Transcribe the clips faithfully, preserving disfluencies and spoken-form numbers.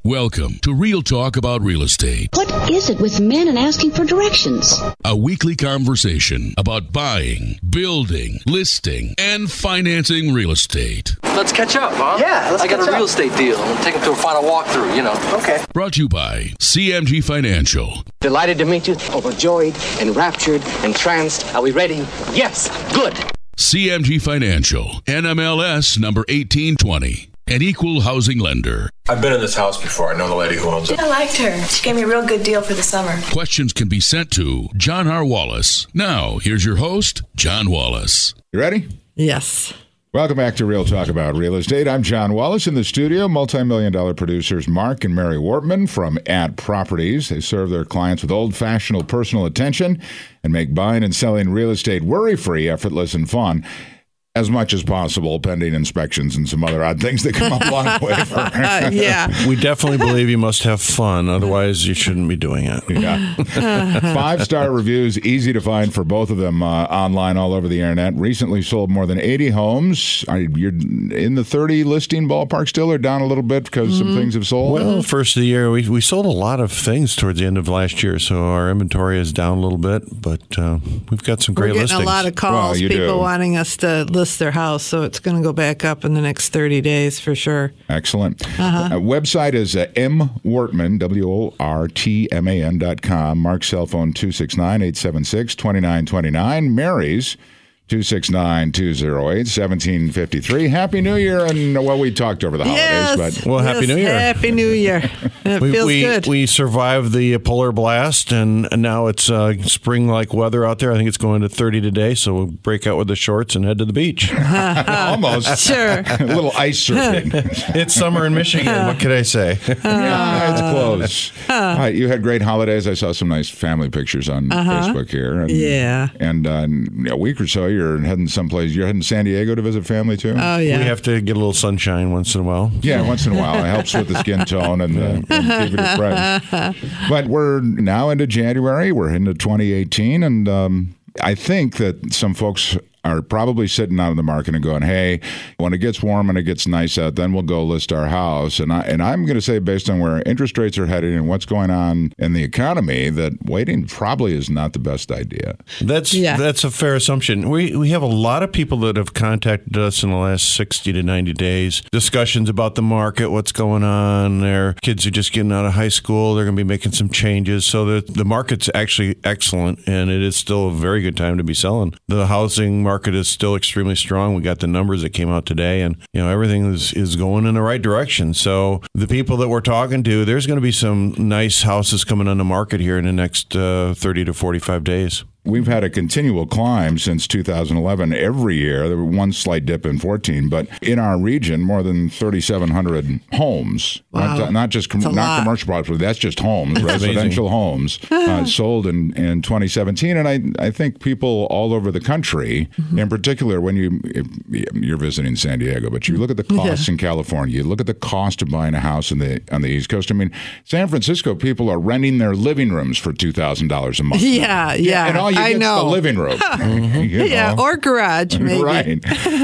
Welcome to Real Talk About Real Estate. What is it with men and asking for directions? A weekly conversation about buying, building, listing, and financing real estate. Let's catch up, huh? Yeah, let's I got catch a real up. estate deal. I'm taking to a final walkthrough, you know. Okay. Brought to you by C M G Financial. Delighted to meet you. Overjoyed, enraptured, entranced. Are we ready? Yes. Good. C M G Financial, N M L S number eighteen twenty, an equal housing lender. I've been in this house before. I know the lady who owns it. I liked her. She gave me a real good deal for the summer. Questions can be sent to John R. Wallace. Now, here's your host, John Wallace. You ready? Yes. Welcome back to Real Talk About Real Estate. I'm John Wallace. In the studio, multi-million dollar producers Mark and Mary Wortman from At Properties. They serve their clients with old-fashioned personal attention and make buying and selling real estate worry-free, effortless, and fun. As much as possible, pending inspections and some other odd things that come up along the way. uh, yeah. We definitely believe you must have fun. Otherwise, you shouldn't be doing it. Yeah. Five-star reviews, easy to find for both of them uh, online all over the internet. Recently sold more than eighty homes. Are you're in the thirty listing ballpark still, or down a little bit because mm-hmm. some things have sold? Well, first of the year, we, we sold a lot of things towards the end of last year, so our inventory is down a little bit, but uh, we've got some great We're getting listings. a lot of calls, well, people do. wanting us to list their house, so it's going to go back up in the next thirty days for sure. Excellent. Uh-huh. Uh, website is uh, M Wortman, W O R T M A N dot com. Mark's cell phone two six nine, eight seven six, two nine two nine. Mary's two six nine, two oh eight, one seven five three. Happy New Year, and well, we talked over the holidays, yes. but well, yes, Happy New Year. Happy New Year. It we, feels we, good. We survived the polar blast, and, and now it's uh, spring-like weather out there. I think it's going to thirty today, so we'll break out with the shorts and head to the beach. Almost. Sure. A little ice surfing. It's summer in Michigan. What could I say? Yeah, it's close. All right, you had great holidays. I saw some nice family pictures on Uh-huh. Facebook here. And, Yeah. And uh, in a week or so, you're heading someplace. You're heading to San Diego to visit family, too? Oh, yeah. We have to get a little sunshine once in a while. Yeah, once in a while. It helps with the skin tone and, uh, and keep it fresh. But we're now into January. We're into twenty eighteen. And um, I think that some folks are probably sitting out in the market and going, hey, when it gets warm and it gets nice out, then we'll go list our house. And, I, and I'm going to say, based on where interest rates are heading and what's going on in the economy, that waiting probably is not the best idea. That's Yeah. that's a fair assumption. We we have a lot of people that have contacted us in the last sixty to ninety days, discussions about the market, what's going on. Their kids are just getting out of high school. They're going to be making some changes. So the, the market's actually excellent, and it is still a very good time to be selling. The housing market is still extremely strong. We got the numbers that came out today, and you know everything is, is going in the right direction. So the people that we're talking to, there's going to be some nice houses coming on the market here in the next uh, thirty to forty-five days. We've had a continual climb since two thousand eleven every year. There was one slight dip in fourteen, but in our region, more than thirty-seven hundred homes, Wow. not, not just com- That's a not lot. commercial property, that's just homes, residential homes, uh, sold in, in twenty seventeen. And I, I think people all over the country, mm-hmm. in particular, when you, if you're visiting San Diego, but you look at the costs Yeah. in California, you look at the cost of buying a house in the on the East Coast. I mean, San Francisco, people are renting their living rooms for two thousand dollars a month. Yeah, yeah. And all you I get's know. the living room. You Yeah, know? or garage, maybe. Right.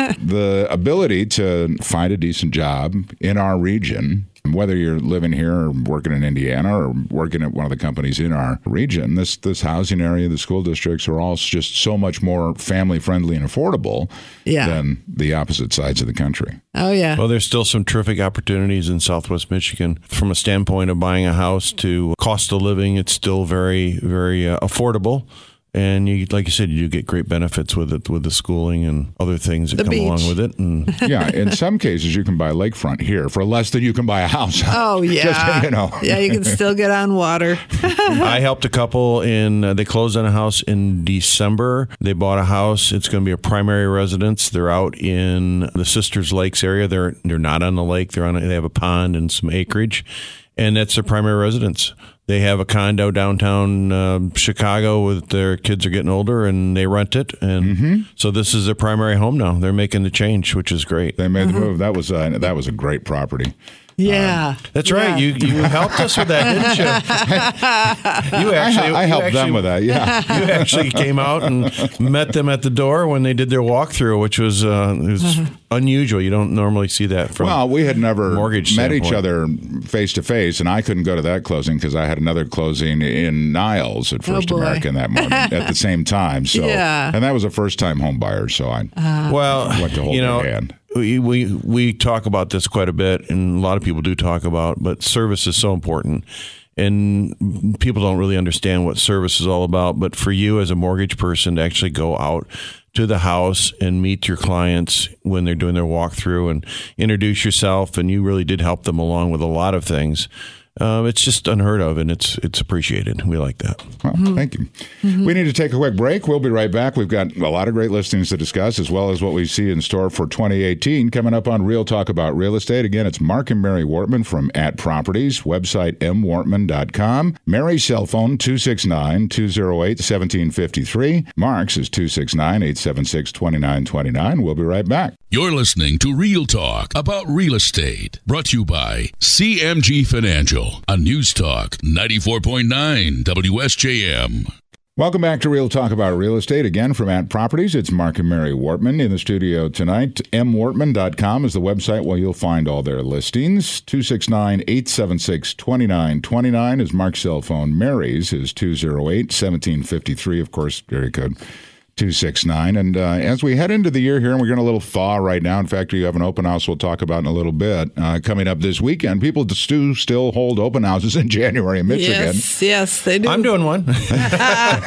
The ability to find a decent job in our region, whether you're living here or working in Indiana or working at one of the companies in our region, this this housing area, the school districts are all just so much more family friendly and affordable Yeah. than the opposite sides of the country. Oh, yeah. Well, there's still some terrific opportunities in Southwest Michigan. From a standpoint of buying a house to cost of living, it's still very, very uh, affordable. And you, like you said, you do get great benefits with it, with the schooling and other things that The come beach. along with it. And Yeah, in some cases you can buy lakefront here for less than you can buy a house. Oh, yeah. Just, you know. Yeah, you can still get on water. I helped a couple in, uh, they closed on a house in December. They bought a house. It's going to be a primary residence. They're out in the Sisters Lakes area. They're they're not on the lake. They're on. A, they have a pond and some acreage, and that's their primary residence. They have a condo downtown uh, Chicago with their kids are getting older, and they rent it. And mm-hmm. so this is their primary home now. They're making the change, which is great. They made the move. That was a, that was a great property. Yeah. Um, that's yeah. right. You you helped us with that, didn't you? You actually, I, I you helped actually, them with that, yeah. You actually came out and met them at the door when they did their walkthrough, which was, uh, was uh-huh. unusual. You don't normally see that from Well, we had never mortgage met standpoint. each other face to face, and I couldn't go to that closing because I had another closing in Niles at First oh American that morning at the same time. So, yeah. And that was a first-time home buyer, so I uh, well, went to hold you know, their hand. We, we we talk about this quite a bit, and a lot of people do talk about, but service is so important. And people don't really understand what service is all about. But for you as a mortgage person to actually go out to the house and meet your clients when they're doing their walkthrough and introduce yourself, and you really did help them along with a lot of things. Um, it's just unheard of, and it's it's appreciated. We like that. Well, mm-hmm. Thank you. Mm-hmm. We need to take a quick break. We'll be right back. We've got a lot of great listings to discuss, as well as what we see in store for twenty eighteen. Coming up on Real Talk About Real Estate. Again, it's Mark and Mary Wortman from At Properties, website m wortman dot com. Mary's cell phone, two six nine, two oh eight, one seven five three. Mark's is two six nine, eight seven six, two nine two nine. We'll be right back. You're listening to Real Talk About Real Estate, brought to you by C M G Financial on News Talk ninety-four point nine W S J M. Welcome back to Real Talk About Real Estate. Again, from At Properties, it's Mark and Mary Wortman in the studio tonight. m wortman dot com is the website where you'll find all their listings. two six nine, eight seven six, two nine two nine is Mark's cell phone. Mary's is two oh eight, one seven five three. Of course, very good. two six nine. And uh, as we head into the year here, and we're getting a little thaw right now. In fact, you have an open house we'll talk about in a little bit uh, coming up this weekend. People do still hold open houses in January in Michigan. Yes, yes, they do. I'm doing one. And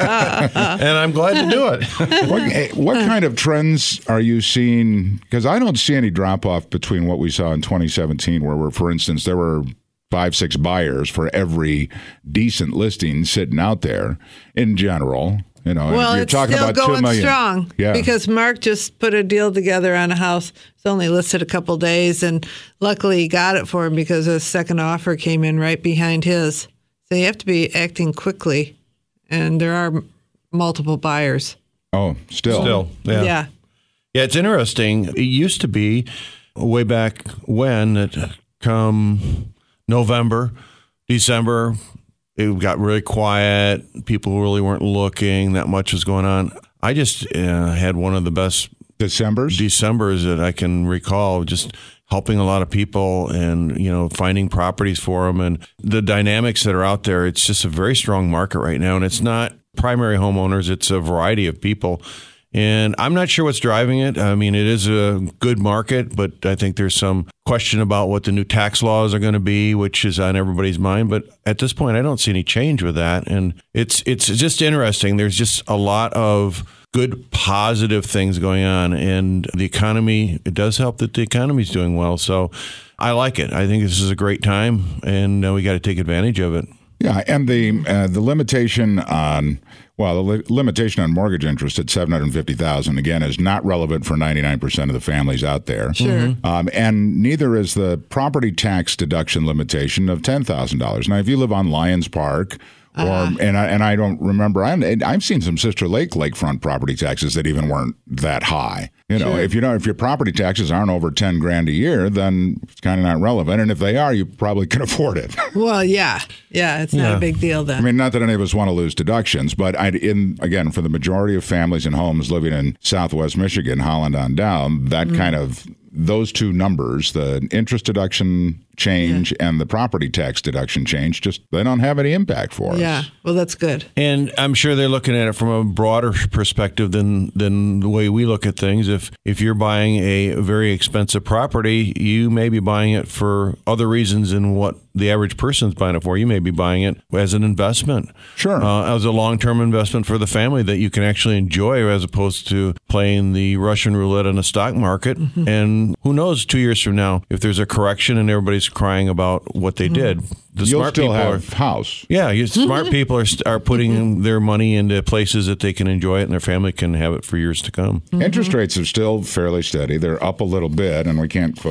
I'm glad to do it. what, what kind of trends are you seeing? Because I don't see any drop-off between what we saw in twenty seventeen, where, we're, for instance, there were five, six buyers for every decent listing sitting out there in general. You know, well, you're it's talking still about going two million. strong Yeah. because Mark just put a deal together on a house. It's only listed a couple days, and luckily he got it for him because a second offer came in right behind his. So you have to be acting quickly, and there are multiple buyers. Oh, still. Still, yeah. Yeah. Yeah, it's interesting. It used to be way back when, that come November, December, it got really quiet. People really weren't looking. That much was going on. I just uh, had one of the best Decembers? Decembers that I can recall, just helping a lot of people and, you know, finding properties for them. And the dynamics that are out there, it's just a very strong market right now. And it's not primary homeowners. It's a variety of people. And I'm not sure what's driving it. I mean, it is a good market, but I think there's some question about what the new tax laws are going to be, which is on everybody's mind. But at this point, I don't see any change with that. And it's it's just interesting. There's just a lot of good, positive things going on. And the economy, it does help that the economy's doing well. So I like it. I think this is a great time, and uh, we got to take advantage of it. Yeah, and the uh, the limitation on well, the li- limitation on mortgage interest at seven hundred fifty thousand dollars again is not relevant for ninety-nine percent of the families out there. Sure. Um, and neither is the property tax deduction limitation of ten thousand dollars. Now, if you live on Lions Park, or uh-huh. and I and I don't remember, I'm, I've seen some Sister Lake lakefront property taxes that even weren't that high. You know, Sure. if you know if your property taxes aren't over ten grand a year, then it's kind of not relevant. And if they are, you probably can afford it. Well, yeah. Yeah, it's not Yeah. a big deal then. I mean, not that any of us want to lose deductions, but I, in again, for the majority of families and homes living in Southwest Michigan, Holland on down, that Mm-hmm. kind of those two numbers, the interest deduction change Yeah. and the property tax deduction change, just they don't have any impact for us. Yeah, well, that's good. And I'm sure they're looking at it from a broader perspective than than the way we look at things. If if you're buying a very expensive property, you may be buying it for other reasons than what the average person's buying it for. You may be buying it as an investment. Sure. Uh, as a long-term investment for the family that you can actually enjoy, as opposed to playing the Russian roulette on the stock market. Mm-hmm. And who knows, two years from now, if there's a correction and everybody's crying about what they Mm-hmm. did, the You'll smart still people have are, house. yeah, you, smart people are are putting their money into places that they can enjoy it and their family can have it for years to come. Interest rates are still fairly steady. They're up a little bit, and we can't quote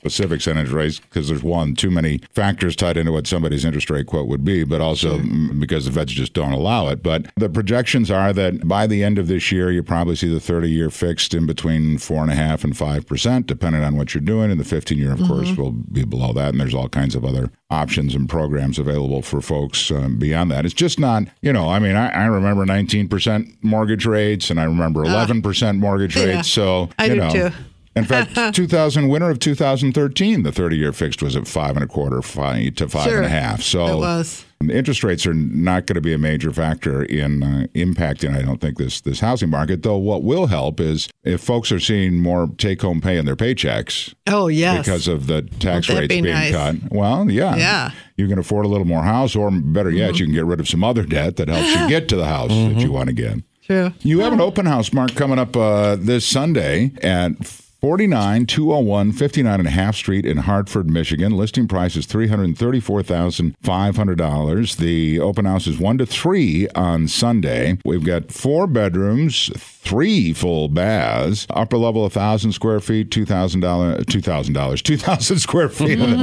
specifics on interest rates because there's one, too many factors tied into what somebody's interest rate quote would be, but also sure. because the feds just don't allow it. But the projections are that by the end of this year, you probably see the thirty-year fixed in between four and a half and five percent, depending on what you're doing. And the fifteen-year, of mm-hmm. course, will be below that. And there's all kinds of other options and programs available for folks um, beyond that. It's just not, you know, I mean, I, I remember nineteen percent mortgage rates, and I remember eleven percent mortgage uh, rates. Yeah, so I you do know. too. In fact, two thousand winter of two thousand thirteen, the thirty-year fixed was at five and a quarter five to five sure, and a half. So it was. Interest rates are not going to be a major factor in uh, impacting, I don't think, this this housing market. Though what will help is if folks are seeing more take-home pay in their paychecks. Oh, yes. Because of the tax Won't that rates be being nice? cut. Well, yeah. Yeah. You can afford a little more house, or better yet, mm-hmm. you can get rid of some other debt that helps you get to the house mm-hmm. that you want to get. True. You have an open house, Mark, coming up uh, this Sunday at forty-nine two oh one fifty-nine and a half Street in Hartford, Michigan. Listing price is three hundred thirty-four thousand five hundred dollars. The open house is one to three on Sunday. We've got four bedrooms, three full baths, upper level one thousand square feet, two thousand dollars, two thousand dollars, two thousand square feet in the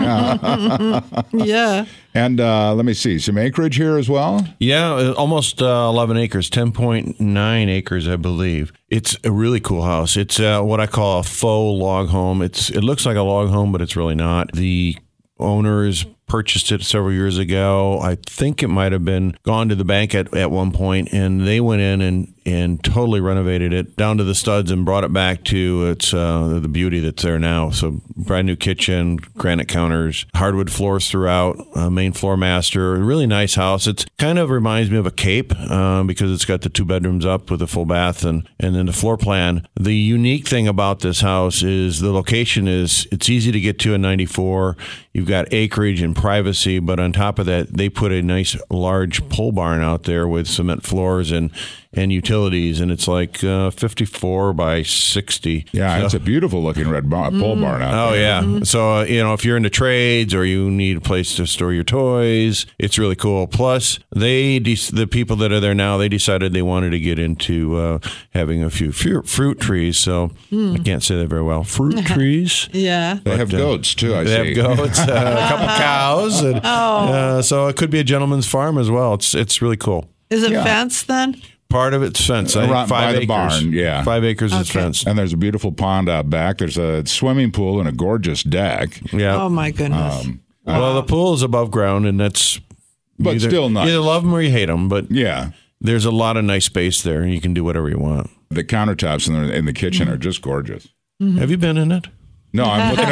main. Yeah. And uh, let me see, some acreage here as well? Yeah, almost uh, eleven acres, ten point nine acres, I believe. It's a really cool house. It's uh, what I call a faux log home. It's It looks like a log home, but it's really not. The owners purchased it several years ago. I think it might have been gone to the bank at, at one point, and they went in and, and totally renovated it down to the studs and brought it back to its uh, the beauty that's there now. So brand new kitchen, granite counters, hardwood floors throughout, uh, main floor master. Really nice house. It kind of reminds me of a Cape uh, because it's got the two bedrooms up with a full bath and, and then the floor plan. The unique thing about this house is the location is it's easy to get to in ninety-four. You've got acreage and privacy, but on top of that, they put a nice large pole barn out there with cement floors and, and utilities, and it's like uh, fifty-four by sixty. Yeah, so, it's a beautiful looking red bar- pole barn out oh, there. yeah. Mm-hmm. So, uh, you know, if you're into trades or you need a place to store your toys, it's really cool. Plus, they de- the people that are there now, they decided they wanted to get into uh, having a few fruit, fruit trees. So, mm. I can't say that very well. Fruit trees. Yeah. They but, have uh, goats, too, I they see. They have goats, uh, a couple cows. And, oh. uh, so, it could be a gentleman's farm as well. It's, it's really cool. Is it yeah. fenced then? Part of it's fenced. I think Around, five by the acres. barn, yeah. Five acres okay. is fenced. And there's a beautiful pond out back. There's a swimming pool and a gorgeous deck. Yeah. Oh, my goodness. Um, well, the pool is above ground, and that's but either, still nice. You either love them or you hate them, but yeah. there's a lot of nice space there, and you can do whatever you want. The countertops in the, in the kitchen mm-hmm. are just gorgeous. Mm-hmm. Have you been in it? No, I'm looking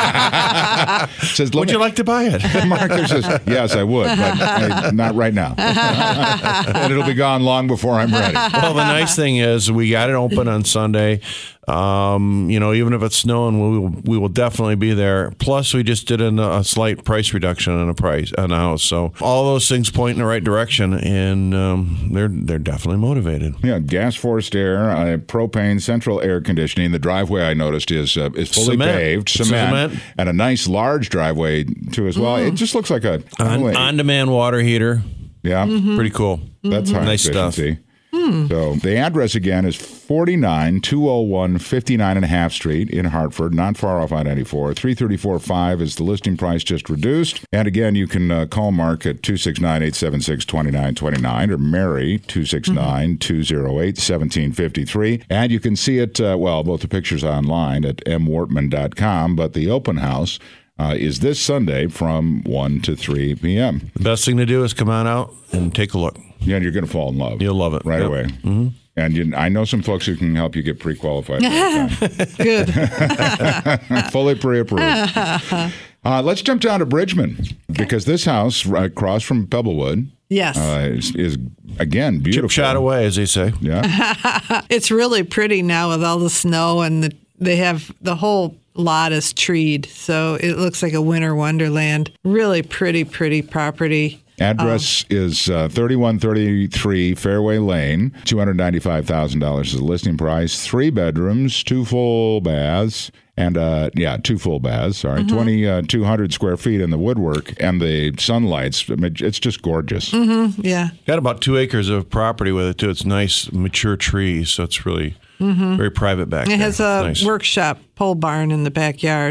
at it. Says, would you like to buy it? Mark says, yes, I would, but I, not right now. And it'll be gone long before I'm ready. Well, the nice thing is we got it open on Sunday. Um, you know, even if it's snowing, we will, we will definitely be there. Plus, we just did a, a slight price reduction on a price on a house. So all those things point in the right direction, and um, they're they're definitely motivated. Yeah, gas forced air, uh, propane, central air conditioning. The driveway I noticed is uh, is fully Cement. paved, cement, Cement, and a nice large driveway too as well. Mm. It just looks like a on, on-demand water heater. Yeah, mm-hmm. Pretty cool. That's high nice efficiency. Stuff. Hmm. So the address again is forty-nine two oh one fifty-nine and a half Street in Hartford, not far off I ninety-four. three thirty-four five is the listing price, just reduced. And again, you can uh, call Mark at two six nine, eight seven six, two nine two nine or Mary two six nine, two oh eight, one seven five three. And you can see it, uh, well, both the pictures online at m wortman dot com, but the open house Uh, is this Sunday from one to three p.m. The best thing to do is come on out and take a look. Yeah, you're going to fall in love. You'll love it. Right yep. away. Mm-hmm. And you, I know some folks who can help you get pre-qualified. Good. Fully pre-approved. Uh, let's jump down to Bridgman, because this house right across from Pebblewood yes. uh, is, is, again, beautiful. Chip shot away, as they say. Yeah. It's really pretty now with all the snow, and the, they have the whole lot is treed, so it looks like a winter wonderland. Really pretty, pretty property. Address um, is uh, thirty-one thirty-three Fairway Lane. two hundred ninety-five thousand dollars is the listing price. Three bedrooms, two full baths, and uh, yeah, two full baths. Sorry, mm-hmm. twenty-two hundred square feet in the woodwork and the sunlights. I mean, it's just gorgeous. Mm-hmm. Yeah, got about two acres of property with it too. It's nice, mature trees, so it's really mm-hmm. very private back it there. It has a nice. workshop pole barn in the backyard.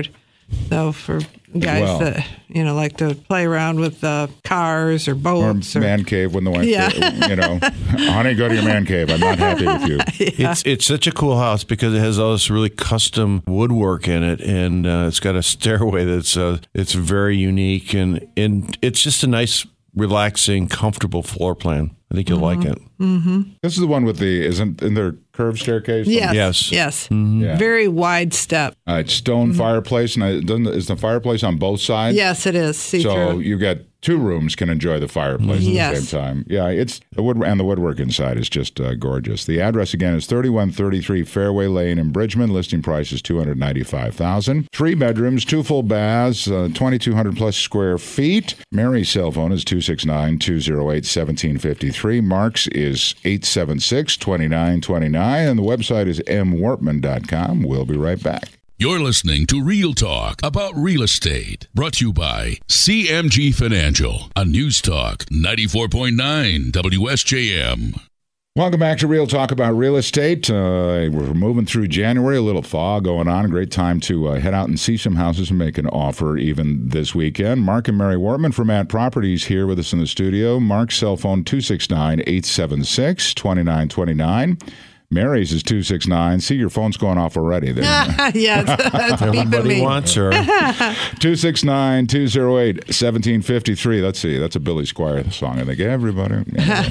So for guys Well. that, you know, like to play around with uh, cars or Or boats. Or, man cave when the wife, Yeah. you know, honey, go to your man cave. I'm not happy with you. It's it's such a cool house because it has all this really custom woodwork in it, and uh, it's got a stairway that's uh, it's very unique, and and it's just a nice, relaxing, comfortable floor plan. I think you'll Mm-hmm. like it. Mm-hmm. This is the one with the, isn't in there curved staircase? Yes. Yes. Yes. Yeah. Very wide step. Uh, it's stone Mm-hmm. fireplace, and I, doesn't, is the fireplace on both sides? Yes, it is. See So through. you got two rooms can enjoy the fireplace at Yes. the same time. Yeah, it's the wood and the woodwork inside is just uh, gorgeous. The address again is thirty-one thirty-three Fairway Lane in Bridgman. Listing price is two hundred ninety-five thousand dollars. Three bedrooms, two full baths, uh, twenty-two hundred plus square feet. Mary's cell phone is two six nine, two oh eight, one seven five three. Mark's is eight seven six, two nine two nine, and the website is m wortman dot com. We'll be right back. You're listening to Real Talk about real estate, brought to you by C M G Financial on News Talk ninety-four point nine W S J M. Welcome back to Real Talk about real estate. Uh, we're moving through January, a little thaw going on. A great time to uh, head out and see some houses and make an offer even this weekend. Mark and Mary Wortman from At Properties here with us in the studio. Mark's cell phone two six nine, eight seven six, two nine two nine. Mary's is two six nine. See, your phone's going off already there. yeah, it's, it's beeping Everybody me. wants her. two six nine, two oh eight, one seven five three. Let's see. That's a Billy Squire song, I think. Everybody. And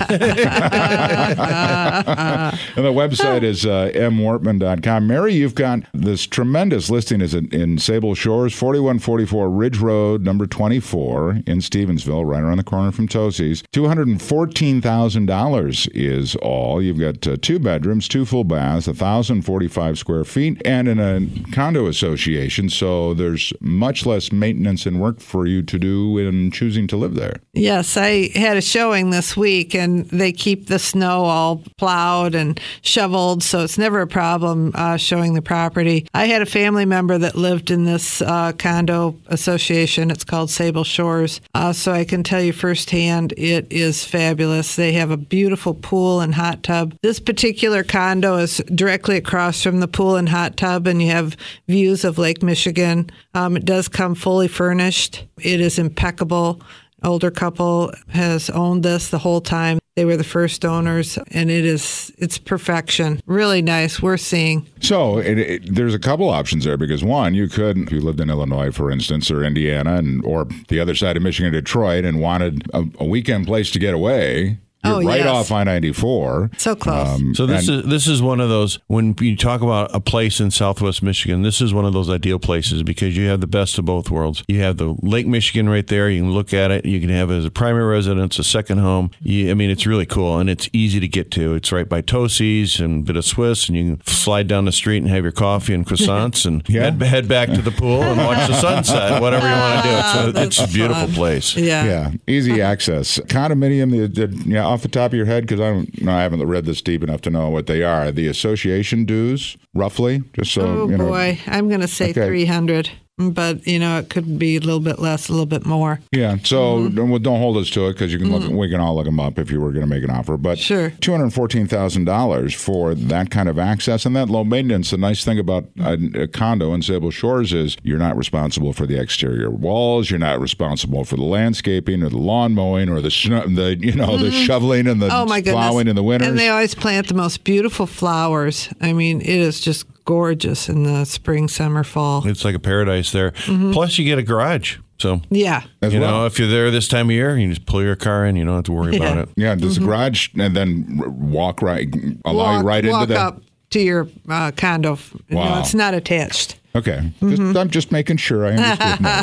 the website is uh, m wortman dot com. Mary, you've got this tremendous listing is in, in Sable Shores, forty-one forty-four Ridge Road, number twenty-four in Stevensville, right around the corner from Tosie's. two hundred fourteen thousand dollars is all. You've got uh, two bedrooms, two full baths, one thousand forty-five square feet, and in a condo association, so there's much less maintenance and work for you to do in choosing to live there. Yes, I had a showing this week, and they keep the snow all plowed and shoveled, so it's never a problem uh, showing the property. I had a family member that lived in this uh, condo association. It's called Sable Shores, uh, so I can tell you firsthand it is fabulous. They have a beautiful pool and hot tub. This particular condo is directly across from the pool and hot tub, and you have views of Lake Michigan. Um, it does come fully furnished. It is impeccable. Older couple has owned this the whole time. They were the first owners, and it is it's perfection. Really nice. We're seeing. So it, it, there's a couple options there because one, you could, if you lived in Illinois, for instance, or Indiana, and or the other side of Michigan, Detroit, and wanted a, a weekend place to get away. You're Oh, right yes. off I ninety-four. So close. Um, So this and- is this is one of those, when you talk about a place in Southwest Michigan, this is one of those ideal places because you have the best of both worlds. You have the Lake Michigan right there. You can look at it. You can have it as a primary residence, a second home. You, I mean, it's really cool, and it's easy to get to. It's right by Tosie's and a bit of Swiss, and you can slide down the street and have your coffee and croissants and Yeah. head, head back to the pool and watch the sunset, whatever you want to do. It's a, it's a That's beautiful fun. place. Yeah. Yeah, easy access. Condominium, the, the, yeah, off the top of your head, because I don't, no, I haven't read this deep enough to know what they are. The association dues, roughly, just so Oh, you know. boy. I'm going to say Okay. three hundred, but, you know, it could be a little bit less, a little bit more. Yeah, so Mm-hmm. don't, well, don't hold us to it because you can look. We can all look them up if you were going to make an offer. But Sure. two hundred fourteen thousand dollars for that kind of access and that low maintenance. The nice thing about a, a condo in Sable Shores is you're not responsible for the exterior walls. You're not responsible for the landscaping or the lawn mowing or the snow, the you know the shoveling and the Oh, my goodness. plowing in the winters. And they always plant the most beautiful flowers. I mean, it is just gorgeous in the spring, summer, fall. It's like a paradise there. Plus, you get a garage. So, Yeah. As you well. know, if you're there this time of year, you just pull your car in. You don't have to worry about Yeah. it. Yeah, does the garage and then r- walk right, allow Walk, you right into walk the. up to your uh, condo. No, Wow. it's not attached. Okay. Just, I'm just making sure I understood that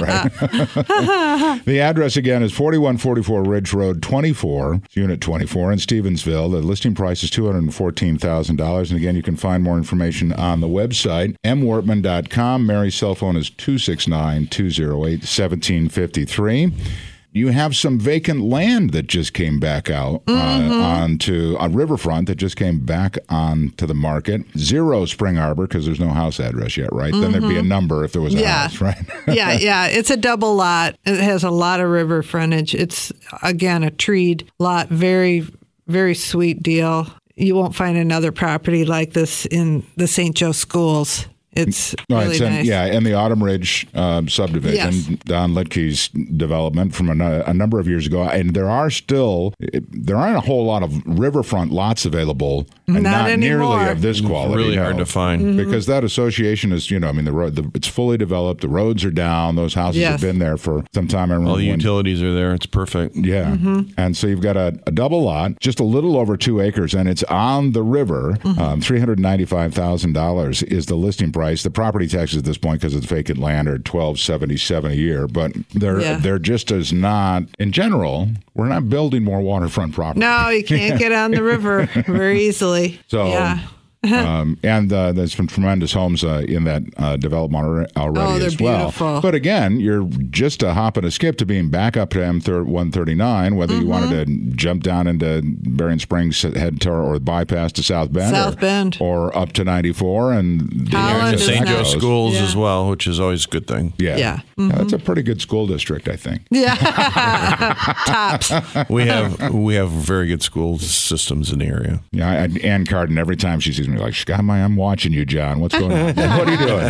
right. The address again is forty-one forty-four Ridge Road, twenty-four, Unit twenty-four in Stevensville. The listing price is two hundred fourteen thousand dollars. And again, you can find more information on the website, m wortman dot com. Mary's cell phone is two six nine, two oh eight, one seven five three. You have some vacant land that just came back out uh, onto a riverfront that just came back onto the market. Zero Spring Arbor because there's no house address yet, right? Then there'd be a number if there was a Yeah. house, right? yeah, yeah. It's a double lot. It has a lot of river frontage. It's, again, a treed lot. Very, very sweet deal. You won't find another property like this in the Saint Joe schools. It's No, really it's in, nice. yeah, in the Autumn Ridge um, subdivision, Yes. Don Litke's development from a, a number of years ago, and there are still there aren't a whole lot of riverfront lots available, and Not not, anymore. nearly of this quality. Really no. hard to find. Mm-hmm. Because that association is, you know, I mean, the road, the, it's fully developed. The roads are down. Those houses Yes. have been there for some time. I remember All the when- utilities are there. It's perfect. Yeah. Mm-hmm. And so you've got a, a double lot, just a little over two acres, and it's on the river. Mm-hmm. Um, three hundred ninety-five thousand dollars is the listing price. The property taxes at this point, because it's vacant land, are twelve seventy-seven a year. But they're, Yeah. they're just as not, in general, we're not building more waterfront property. No, you can't get on the river very easily. So, yeah. um, and uh, there's some tremendous homes uh, in that uh, development alre- already Oh, they're as well. beautiful. But again, you're just a hop and a skip to being back up to M one thirty-nine, whether you wanted Mm-hmm. to jump down into Berrien Springs, head to or bypass to South Bend, South or, Bend. or up to ninety-four, and the Holland access is Saint that Joe nice. goes. schools Yeah. as well, which is always a good thing. Yeah, Yeah. Yeah, that's a pretty good school district, I think. Yeah. Tops. We have we have very good school systems in the area. Yeah, I, Ann Carden, every time she sees me, like, God, my, I'm watching you, John. What's going on? What are you doing?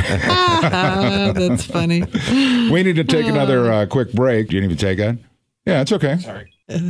That's funny. We need to take another uh, quick break. Do you need to take it? Yeah, it's okay. Sorry.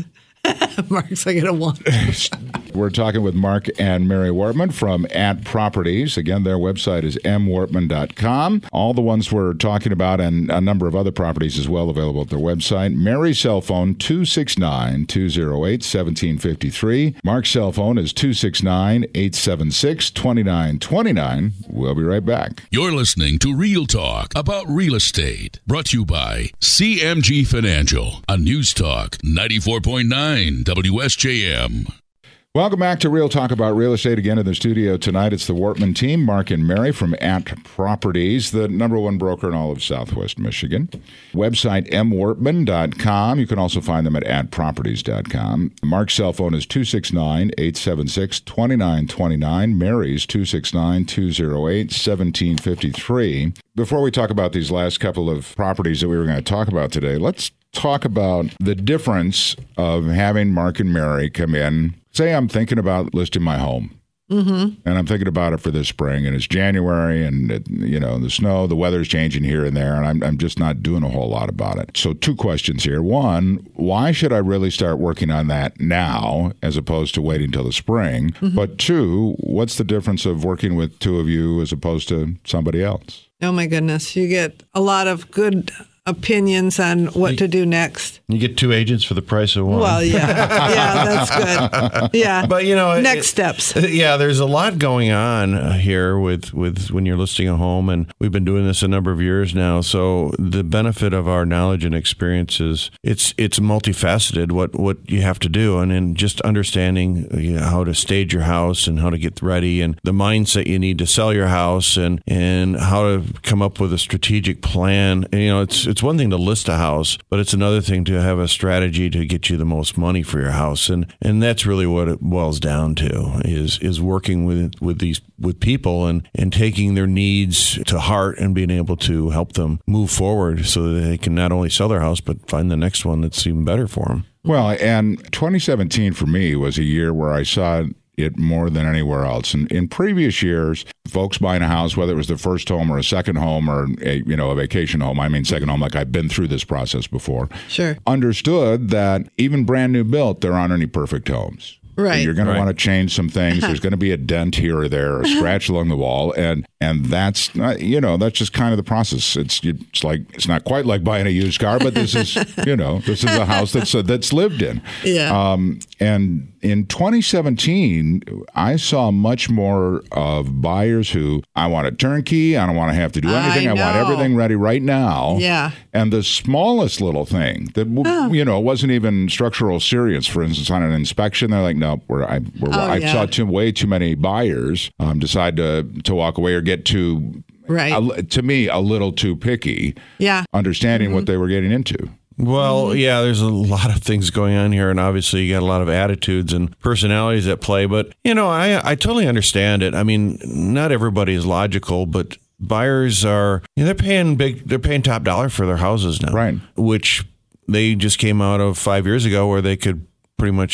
Mark's like, I don't want. We're talking with Mark and Mary Wortman from At Properties. Again, their website is m wortman dot com. All the ones we're talking about and a number of other properties as well available at their website. Mary's cell phone, two six nine, two oh eight, one seven five three. Mark's cell phone is two six nine, eight seven six, two nine two nine. We'll be right back. You're listening to Real Talk about real estate. Brought to you by C M G Financial on News Talk ninety-four point nine W S J M. Welcome back to Real Talk about Real Estate. Again in the studio tonight, it's the Wortman team, Mark and Mary from At Properties, the number one broker in all of Southwest Michigan. Website m wortman dot com. You can also find them at at properties dot com. Mark's cell phone is two six nine, eight seven six, two nine two nine. Mary's two six nine, two oh eight, one seven five three. Before we talk about these last couple of properties that we were going to talk about today, let's talk about the difference of having Mark and Mary come in. Say I'm thinking about listing my home, mm-hmm. and I'm thinking about it for this spring, and it's January, and it, you know the snow, the weather's changing here and there, and I'm I'm just not doing a whole lot about it. So two questions here: one, why should I really start working on that now as opposed to waiting till the spring? Mm-hmm. But two, what's the difference of working with two of you as opposed to somebody else? Oh, my goodness. You get a lot of good opinions on what to do next. You get two agents for the price of one. Well, yeah. Yeah, that's good. Yeah. But, you know, next it, steps. Yeah, there's a lot going on uh, here with, with when you're listing a home, and we've been doing this a number of years now. So the benefit of our knowledge and experience is it's it's multifaceted what, what you have to do, and then just understanding you know, how to stage your house and how to get ready, and the mindset you need to sell your house, and, and how to come up with a strategic plan. And, you know, it's it's one thing to list a house, but it's another thing to have a strategy to get you the most money for your house, and and that's really what it boils down to is is working with with these with people and and taking their needs to heart and being able to help them move forward so that they can not only sell their house but find the next one that's even better for them. Well, and twenty seventeen for me was a year where I saw it more than anywhere else. And in previous years, folks buying a house, whether it was the first home or a second home or a, you know, a vacation home, I mean second home, like I've been through this process before, Sure. understood that even brand new built, there aren't any perfect homes. Right. You're going Right. to want to change some things. There's going to be a dent here or there, a scratch along the wall, and and that's not, you know that's just kind of the process. It's it's like it's not quite like buying a used car, but this is you know this is a house that's uh, that's lived in. Yeah. Um, and in twenty seventeen, I saw much more of buyers who I want a turnkey. I don't want to have to do anything. I, I want know. everything ready right now. Yeah. And the smallest little thing that Oh. you know wasn't even structural serious, for instance, on an inspection, they're like, no, we're, I, we're, Oh, I yeah. saw too way too many buyers um, decide to to walk away or get too, Right. a, to me, a little too picky. Yeah. Understanding Mm-hmm. what they were getting into. Well, yeah, there's a lot of things going on here, and obviously you got a lot of attitudes and personalities at play. But, you know, I, I totally understand it. I mean, not everybody is logical, but buyers are, you know, they're paying big, they're paying top dollar for their houses now. Right. Which they just came out of five years ago where they could pretty much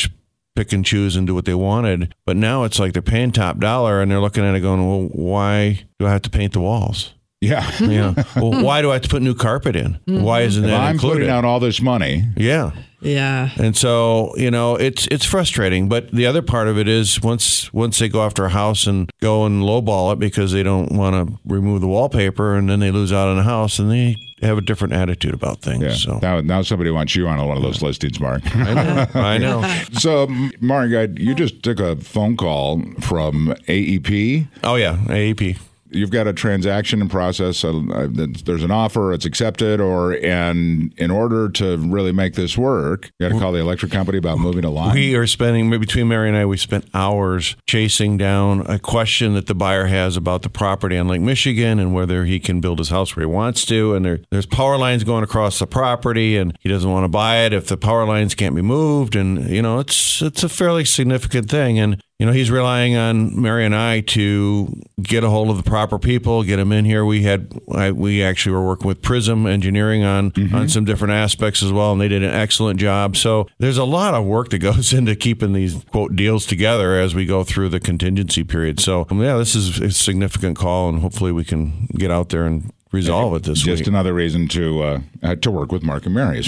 pick and choose and do what they wanted. But now it's like they're paying top dollar and they're looking at it going, well, why do I have to paint the walls? Yeah. You know, well, why do I have to put new carpet in? Mm-hmm. Why isn't if that I'm included? putting out all this money. Yeah. Yeah. And so, you know, it's it's frustrating. But the other part of it is once once they go after a house and go and lowball it because they don't want to remove the wallpaper and then they lose out on a house and they have a different attitude about things. Yeah. So Now, now somebody wants you on one of those listings, Mark. I know. I know. So, Mark, you just took a phone call from A E P. Oh, yeah. A E P. You've got a transaction in process. Uh, there's an offer, it's accepted, or and in order to really make this work, you got to call the electric company about moving a line. We are spending, between Mary and I, we spent hours chasing down a question that the buyer has about the property on Lake Michigan and whether he can build his house where he wants to. And there, there's power lines going across the property, and he doesn't want to buy it if the power lines can't be moved. And, you know, it's it's a fairly significant thing. And you know, he's relying on Mary and I to get a hold of the proper people, get them in here. We had, I, we actually were working with Prism Engineering on, mm-hmm. on some different aspects as well, and they did an excellent job. So there's a lot of work that goes into keeping these, quote, deals together as we go through the contingency period. So, yeah, this is a significant call, and hopefully we can get out there and resolve it this Just week. another reason to uh, uh, to work with Mark and Mary.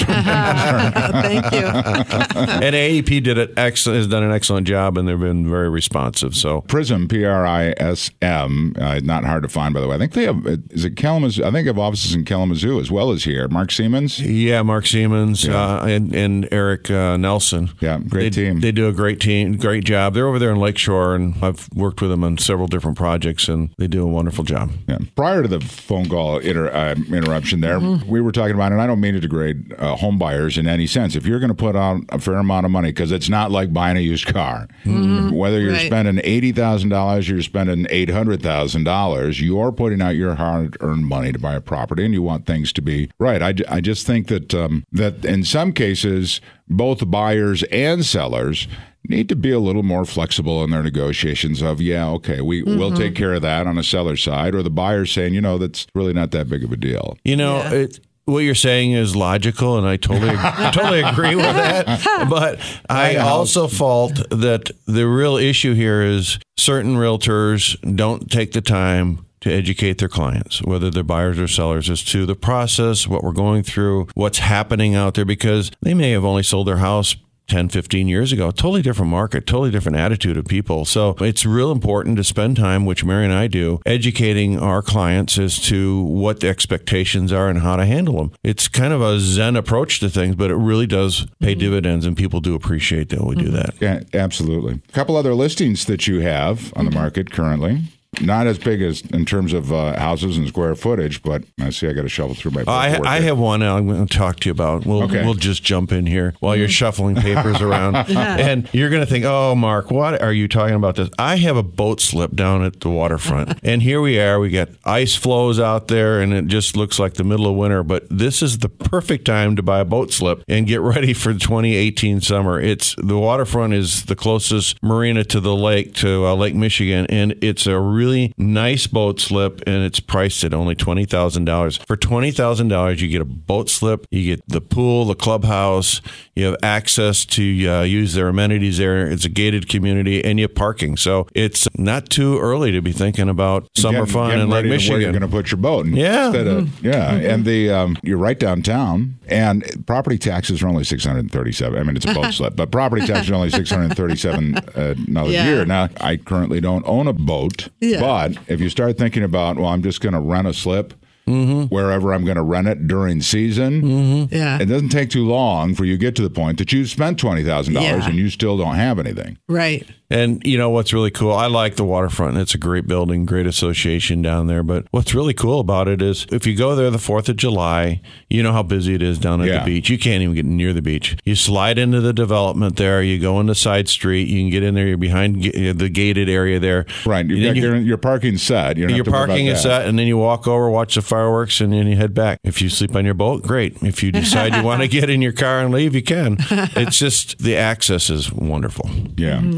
Thank you. And A E P did it excellent, has done an excellent job, and they've been very responsive. So Prism, P R I S M, uh, not hard to find, by the way. I think they have, is it Kalamazoo? I think they have offices in Kalamazoo as well as here. Mark Siemens? Yeah, Mark Siemens Yeah. Uh, and, and Eric uh, Nelson. Yeah, great they, team. They do a great team, great job. They're over there in Lakeshore, and I've worked with them on several different projects, and they do a wonderful job. Yeah. Prior to the phone call inter, uh, interruption there, mm-hmm. we were talking about, and I don't mean to degrade uh, home buyers in any sense. If you're going to put out a fair amount of money, because it's not like buying a used car, mm-hmm. whether you're right. spending eighty thousand dollars or you're spending eight hundred thousand dollars, you're putting out your hard-earned money to buy a property, and you want things to be right. I, I just think that um, that in some cases, both buyers and sellers need to be a little more flexible in their negotiations of, yeah, okay, we, mm-hmm. we'll take care of that on a seller's side, or the buyer's saying, you know, that's really not that big of a deal. You know, Yeah. it, what you're saying is logical, and I totally I totally agree with that. But I also fault that the real issue here is certain realtors don't take the time to educate their clients, whether they're buyers or sellers, as to the process, what we're going through, what's happening out there, because they may have only sold their house ten, fifteen years ago. Totally different market, totally different attitude of people. So it's real important to spend time, which Mary and I do, educating our clients as to what the expectations are and how to handle them. It's kind of a Zen approach to things, but it really does pay mm-hmm. dividends, and people do appreciate that we mm-hmm. do that. Yeah, absolutely. A couple other listings that you have on the market currently. Not as big as in terms of uh, houses and square footage, but I see I got to shovel through my paperwork. I, I have one I'm going to talk to you about. We'll, okay. we'll just jump in here while you're shuffling papers around. Yeah. And you're going to think, oh, Mark, what are you talking about this? I have a boat slip down at the waterfront. And here we are. We got ice flows out there, and it just looks like the middle of winter. But this is the perfect time to buy a boat slip and get ready for the twenty eighteen summer. It's the waterfront is the closest marina to the lake, to uh, Lake Michigan, and it's a really nice boat slip, and it's priced at only twenty thousand dollars. For twenty thousand dollars, you get a boat slip, you get the pool, the clubhouse, you have access to uh, use their amenities there. It's a gated community, and you have parking. So it's not too early to be thinking about summer Getting- fun getting in Lake ready to Michigan. Where you're going to put your boat. Yeah. Instead of, Mm-hmm. yeah. And the um, you're right downtown, and property taxes are only six hundred thirty-seven. I mean, it's a boat slip, but property taxes are only six hundred thirty-seven uh, dollars Yeah. a year. Now, I currently don't own a boat, Yeah. but if you start thinking about, well, I'm just going to rent a slip mm-hmm. wherever I'm going to rent it during season, Mm-hmm. Yeah. it doesn't take too long for you to get to the point that you've spent twenty thousand dollars Yeah. and you still don't have anything. Right. And you know what's really cool? I like the waterfront. It's a great building, great association down there. But what's really cool about it is if you go there the fourth of July, you know how busy it is down at Yeah. the beach. You can't even get near the beach. You slide into the development there. You go into side street. You can get in there. You're behind ga- the gated area there. Right. You've And got then you- your, your parking set. You don't Your have to worry parking about is that. set, and then you walk over, watch the fireworks, and then you head back. If you sleep on your boat, great. If you decide you want to get in your car and leave, you can. It's just the access is wonderful. Yeah. Um,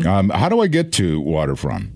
how do I get to Waterfront?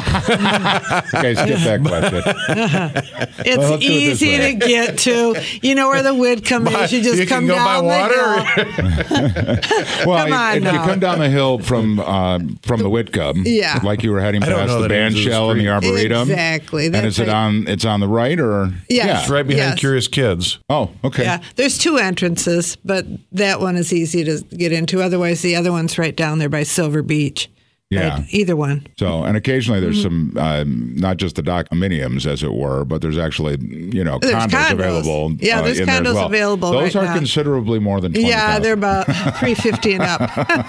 Okay, skip that question. It's Well, let's do it this easy way. to get to. You know where the Whitcomb is. You just You come can go by down water. the hill. Well, Come you- on if you now. come down the hill from um, from the Whitcomb, Yeah. like you were heading I don't past know the the names band of the shell and the street. arboretum. Exactly. And That's is it right. on? It's on the right, or Yes. It's right behind Yes. Curious Kids. Oh, okay. Yeah, there's two entrances, but that one is easy to get into. Otherwise, the other one's right down there by Silver Beach. Yeah. Right, either one. So, and occasionally there's Mm-hmm. some, um, not just the condominiums, as it were, but there's actually, you know, There's condos, condos. available. Yeah, there's in there as condos well. available Those right are now. considerably more than twenty. Yeah, they're about three fifty and up.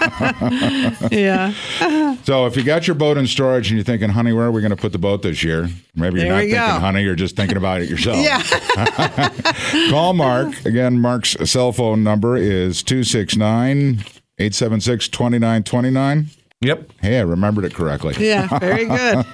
Yeah. So, if you got your boat in storage and you're thinking, honey, where are we going to put the boat this year? Maybe you're There not we thinking, go. honey, you're just thinking about it yourself. Yeah. Call Mark. Again, Mark's cell phone number is two six nine, eight seven six, two nine two nine. Yep. Hey, I remembered it correctly. Yeah, very good.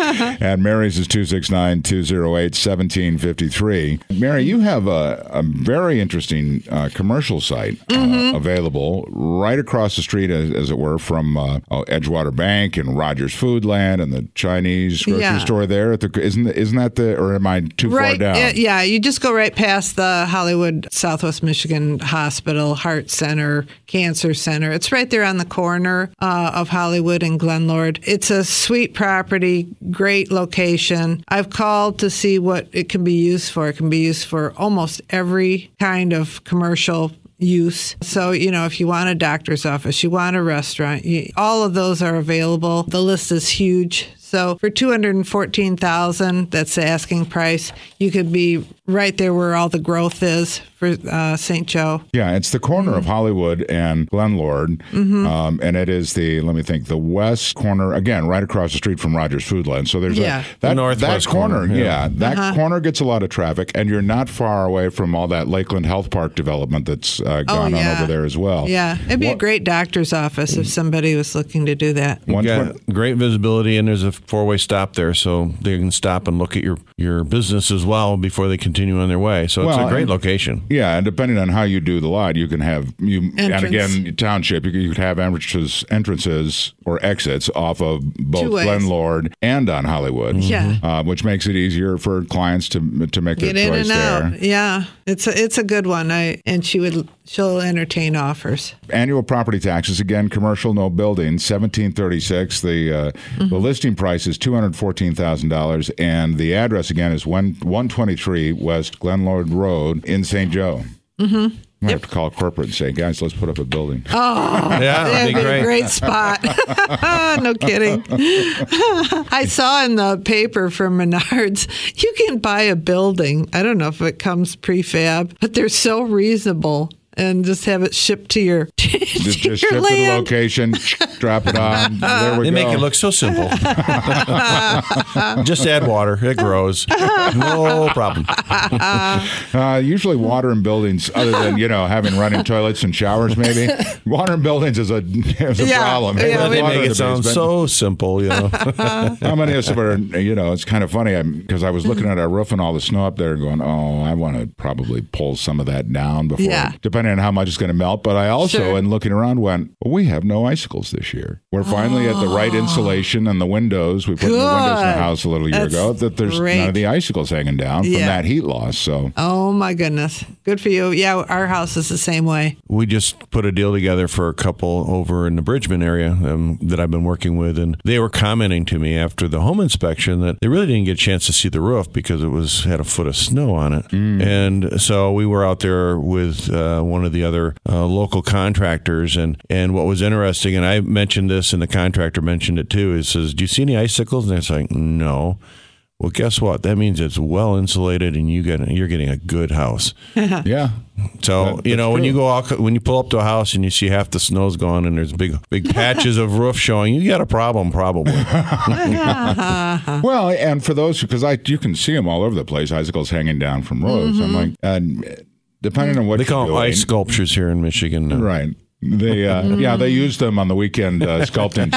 And Mary's is two six nine, two oh eight, one seven five three. Mary, you have a, a very interesting uh, commercial site uh, Mm-hmm. available right across the street, as, as it were, from uh, oh, Edgewater Bank and Rogers Foodland and the Chinese grocery Yeah. store there. At the, isn't isn't that the, or am I too far Right. down? uh, Yeah, you just go right past the Hollywood Southwest Michigan Hospital, Heart Center, Cancer Center. It's right there on the corner uh, of Hollywood and Glenlord. It's a sweet property, great location. I've called to see what it can be used for. It can be used for almost every kind of commercial use. So, you know, if you want a doctor's office, you want a restaurant, you, all of those are available. The list is huge. So for two hundred fourteen thousand dollars, that's the asking price, you could be right there where all the growth is for uh, Saint Joe. Yeah, it's the corner of Hollywood and Glenlord, Mm-hmm. um, and it is the, let me think, the west corner, again, right across the street from Rogers Foodland. So there's Yeah. a, that, The northwest that corner, corner, yeah, yeah. that Uh-huh. corner gets a lot of traffic, and you're not far away from all that Lakeland Health Park development that's uh, gone Oh, yeah. on over there as well. Yeah, it'd be a What- great doctor's office if somebody was looking to do that. One You twen- got great visibility, and there's a four-way stop there, so they can stop and look at your, your business as well before they continue on their way. So it's Well, a great and- location. Yeah, and depending on how you do the lot, you can have you Entrance. and again township. You could, you could have entrances, entrances or exits off of both Two ways. Glenlord and on Hollywood. Yeah. uh, which makes it easier for clients to to make their Get in choice and out. there. Yeah, it's a, it's a good one. I and she would she'll entertain offers. Annual property taxes again, commercial, no building, seventeen thirty six. The uh, Mm-hmm. the listing price is two hundred fourteen thousand dollars, and the address again is one one twenty three West Glenlord Road in Saint Joe. Mm-hmm. I have to call corporate and say, guys, let's put up a building. Oh, Yeah, that'd that'd be be a great. great spot. No kidding. I saw in the paper from Menards, you can buy a building. I don't know if it comes prefab, but they're so reasonable. And just have it shipped to your, to Just, your just ship to the land. location, drop it on. There we They go. make it look so simple. Just add water. It grows. No problem. Uh, usually, water in buildings, other than you know having running toilets and showers, maybe water in buildings is a is a Yeah, problem. yeah, Hey, But there's they water make in it the sound basement. so simple, you know. How many of us are, you know, it's kind of funny because I was looking at our roof and all the snow up there and going, oh, I want to probably pull some of that down before, Yeah. depending on how much it's going to melt. But I also, Sure. in looking around, went, well, we have no icicles this year. We're finally at the right insulation and the windows. We put new windows in the Good. house a little year That's ago that there's great. none of the icicles hanging down from Yeah. that heat loss. So Oh, my goodness. Good for you. Yeah, our house is the same way. We just put a deal together for a couple over in the Bridgman area um, that I've been working with, and they were commenting to me after the home inspection that they really didn't get a chance to see the roof because it was had a foot of snow on it. And so we were out there with uh, one of the other uh, local contractors, and, and what was interesting, and I mentioned this, and the contractor mentioned it too, he says, do you see any icicles? And it's like, no. Well, guess what? That means it's well insulated, and you get you're getting a good house. yeah. So That- you know that's when true. you go out, when you pull up to a house and you see half the snow's gone and there's big big patches of roof showing, you got a problem probably. Well, and for those, because I you can see them all over the place, icicles hanging down from roads. I'm like, and depending on what They you're call them doing, ice sculptures here in Michigan. now. right? They, uh, yeah, they use them on the weekend uh, sculpting.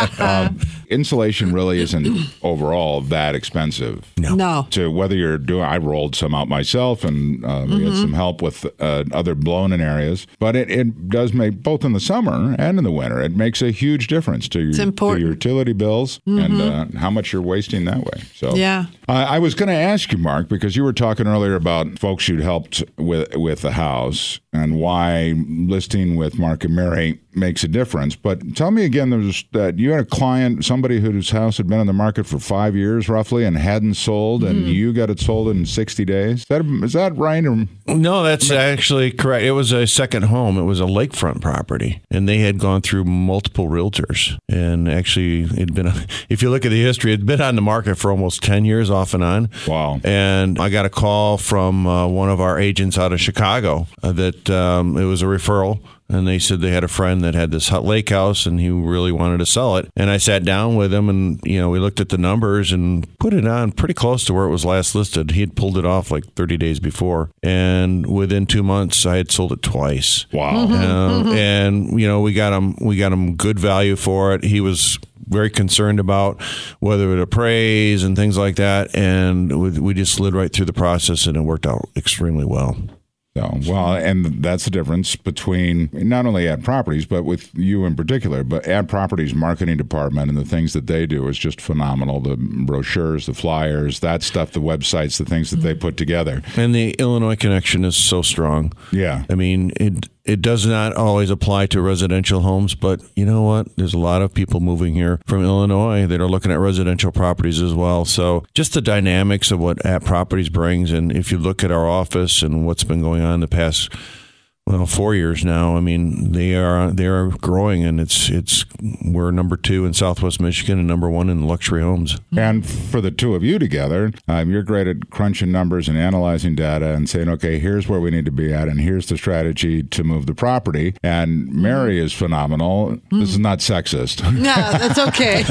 um, insulation really isn't overall that expensive. No. no. To whether you're doing, I rolled some out myself, and uh, we mm-hmm. had some help with uh, other blown-in areas. But it, it does make, both in the summer and in the winter, it makes a huge difference to your, to your utility bills mm-hmm. and uh, how much you're wasting that way. So yeah, uh, I was going to ask you, Mark, because you were talking earlier about folks you'd helped with with the house and why listing with Mark and Mary makes a difference. But tell me again, there's that you had a client, somebody whose house had been on the market for five years roughly and hadn't sold, and mm. you got it sold in sixty days. Is that, is that right? Or? No, that's actually correct. It was a second home. It was a lakefront property, and they had gone through multiple realtors. And actually, it'd been, a, if you look at the history, it'd been on the market for almost ten years off and on. Wow. And I got a call from uh, one of our agents out of Chicago uh, that um, it was a referral. And they said they had a friend that had this lake house and he really wanted to sell it. And I sat down with him and, you know, we looked at the numbers and put it on pretty close to where it was last listed. He had pulled it off like thirty days before. And within two months, I had sold it twice. Wow. Uh, and, you know, we got him, we got him good value for it. He was very concerned about whether it appraise and things like that. And we, we just slid right through the process and it worked out extremely well. So, well, and that's the difference between not only Ad Properties, but with you in particular, but Ad Properties marketing department and the things that they do is just phenomenal. The brochures, the flyers, that stuff, the websites, the things that they put together. And the Illinois connection is so strong. Yeah. I mean, it it does not always apply to residential homes, but you know what? There's a lot of people moving here from Illinois that are looking at residential properties as well. So just the dynamics of what Ad Properties brings. And if you look at our office and what's been going on in the past, well, four years now, I mean, they are they are growing, and it's it's we're number two in Southwest Michigan and number one in luxury homes. And for the two of you together, um, you're great at crunching numbers and analyzing data and saying, okay, here's where we need to be at, and here's the strategy to move the property. And Mary is phenomenal. Mm. This is not sexist. No, that's okay.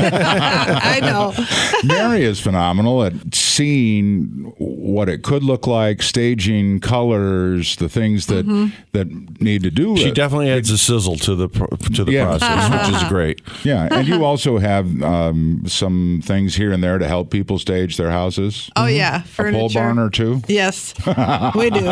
I know. Mary is phenomenal at seeing what it could look like, staging colors, the things that mm-hmm. that need to do. She it. definitely adds a sizzle to the to the yeah. process, which is great. Yeah, and you also have um, some things here and there to help people stage their houses. Oh yeah, furniture. A pole barn or two. Yes, we do.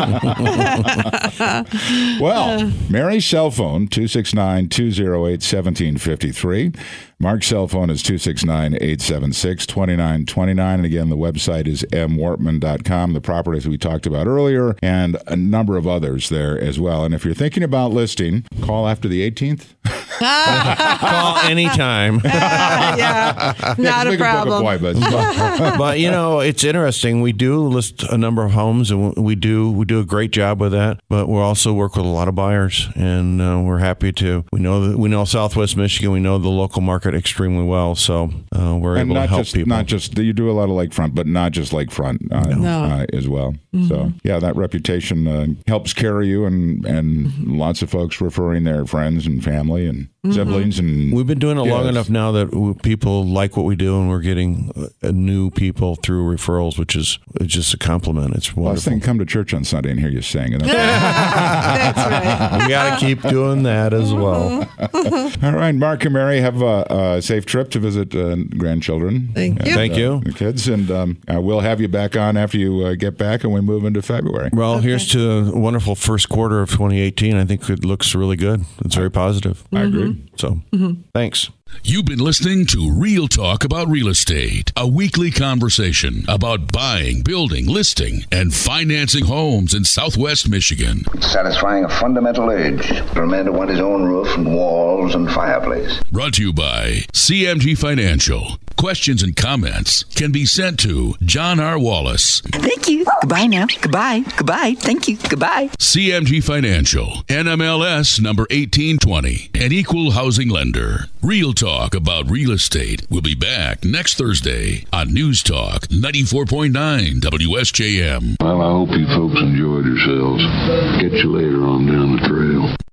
Well, Mary's cell phone two six nine, two oh eight, one seven five three. Mark's cell phone is two six nine, eight seven six, two nine two nine. And again, the website is m wortman dot com, the properties we talked about earlier, and a number of others there as well. And if you're thinking about listing, call after the eighteenth. Call anytime. yeah, not yeah, a problem. but, but, you know, it's interesting. We do list a number of homes, and we do we do a great job with that. But we also work with a lot of buyers, and uh, we're happy to. We know that we know Southwest Michigan. We know the local market extremely well, so uh, we're and able not to help just, people. Not just you do a lot of lakefront, but not just lakefront uh, no. uh, as well. Mm-hmm. So yeah, that reputation uh, helps carry you, and and mm-hmm. lots of folks referring their friends and family and mm-hmm. siblings. And we've been doing it yes. long enough now that people like what we do, and we're getting uh, new people through referrals, which is it's just a compliment. It's wonderful. Last thing, come to church on Sunday and hear you sing. And that's right. We got to keep doing that as well. All right, Mark and Mary, have a, a safe trip to visit uh, grandchildren. Thank and, you. Thank uh, you. The kids, and um, uh, we'll have you back on after you uh, get back, and we move into February. Well, okay. Here's to a wonderful first quarter of twenty eighteen. I think it looks really good. It's very positive. I mm-hmm. agree. So, mm-hmm. thanks. You've been listening to Real Talk About Real Estate, a weekly conversation about buying, building, listing, and financing homes in Southwest Michigan. Satisfying a fundamental urge for a man to want his own roof and walls and fireplace. Brought to you by C M G Financial. Questions and comments can be sent to John R. Wallace. Thank you. Goodbye now. Goodbye. Goodbye. Thank you. Goodbye. C M G Financial, N M L S number eighteen twenty, an equal housing lender. Real Talk About Real Estate will be back next Thursday on News Talk ninety-four point nine W S J M. Well, I hope you folks enjoyed yourselves. Catch you later on down the trail.